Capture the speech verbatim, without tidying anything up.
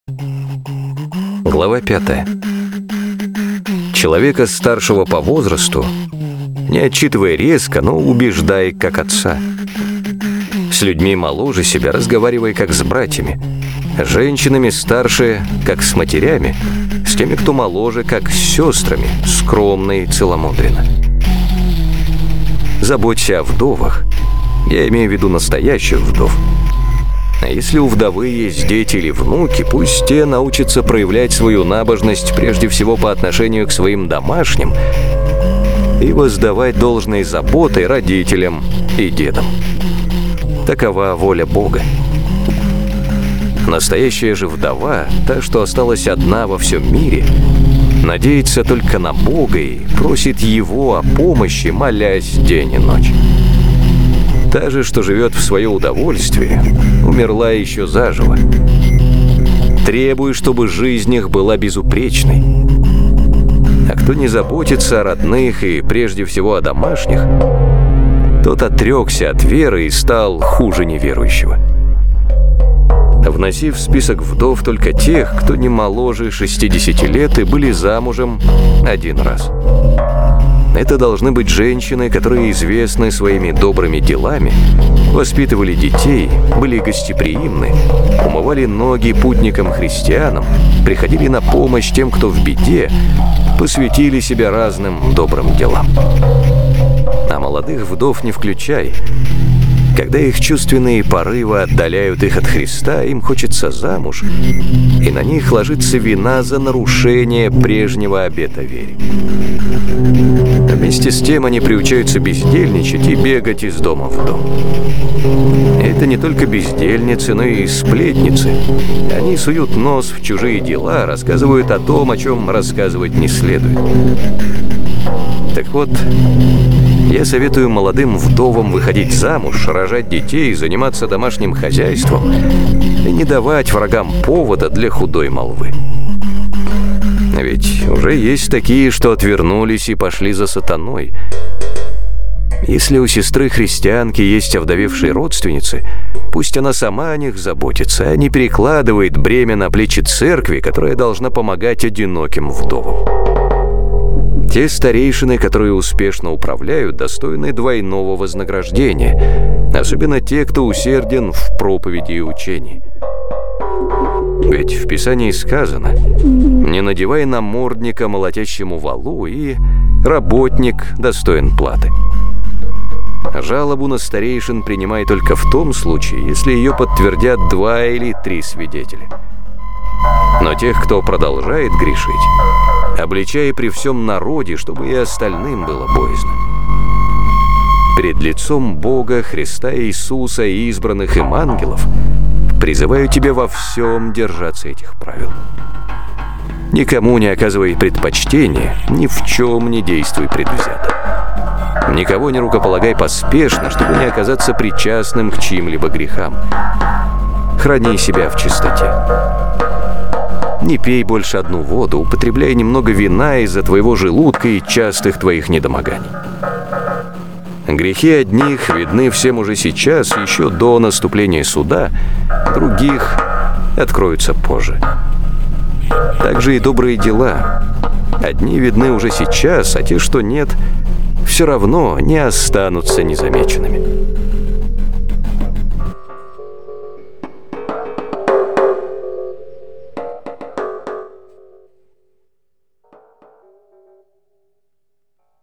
Глава пятая. Человека старшего по возрасту не отчитывай резко, но убеждай как отца. С людьми моложе себя разговаривай как с братьями, с женщинами старше как с матерями, с теми, кто моложе, как с сестрами, скромно и целомудренно. Заботься о вдовах, я имею в виду настоящих вдов. А если у вдовы есть дети или внуки, пусть те научатся проявлять свою набожность прежде всего по отношению к своим домашним и воздавать должной заботой родителям и дедам. Такова воля Бога. Настоящая же вдова, та, что осталась одна во всем мире, надеется только на Бога и просит Его о помощи, молясь день и ночь. Та же, что живет в свое удовольствие, умерла еще заживо. Требуй, чтобы жизнь их была безупречной. А кто не заботится о родных и прежде всего о домашних, тот отрекся от веры и стал хуже неверующего. Вноси в список вдов только тех, кто не моложе шестидесяти лет и были замужем один раз. Это должны быть женщины, которые известны своими добрыми делами, воспитывали детей, были гостеприимны, умывали ноги путникам-христианам, приходили на помощь тем, кто в беде, посвятили себя разным добрым делам. А молодых вдов не включай. Когда их чувственные порывы отдаляют их от Христа, им хочется замуж, и на них ложится вина за нарушение прежнего обета веры. Вместе с тем они приучаются бездельничать и бегать из дома в дом. Это не только бездельницы, но и сплетницы. Они суют нос в чужие дела, рассказывают о том, о чем рассказывать не следует. Так вот, я советую молодым вдовам выходить замуж, рожать детей, заниматься домашним хозяйством и не давать врагам повода для худой молвы. Ведь уже есть такие, что отвернулись и пошли за сатаной. Если у сестры-христианки есть овдовевшие родственницы, пусть она сама о них заботится, а не перекладывает бремя на плечи церкви, которая должна помогать одиноким вдовам. Те старейшины, которые успешно управляют, достойны двойного вознаграждения, особенно те, кто усерден в проповеди и учении. Ведь в Писании сказано: «Не надевай намордника молотящему валу, и работник достоин платы». Жалобу на старейшин принимай только в том случае, если ее подтвердят два или три свидетеля. Но тех, кто продолжает грешить, обличай при всем народе, чтобы и остальным было боязно. Перед лицом Бога, Христа Иисуса и избранных им ангелов призываю тебя во всем держаться этих правил. Никому не оказывай предпочтения, ни в чем не действуй предвзято. Никого не рукополагай поспешно, чтобы не оказаться причастным к чьим-либо грехам. Храни себя в чистоте. Не пей больше одну воду, употребляй немного вина из-за твоего желудка и частых твоих недомоганий. Грехи одних видны всем уже сейчас, еще до наступления суда, других откроются позже. Также и добрые дела. Одни видны уже сейчас, а те, что нет, все равно не останутся незамеченными.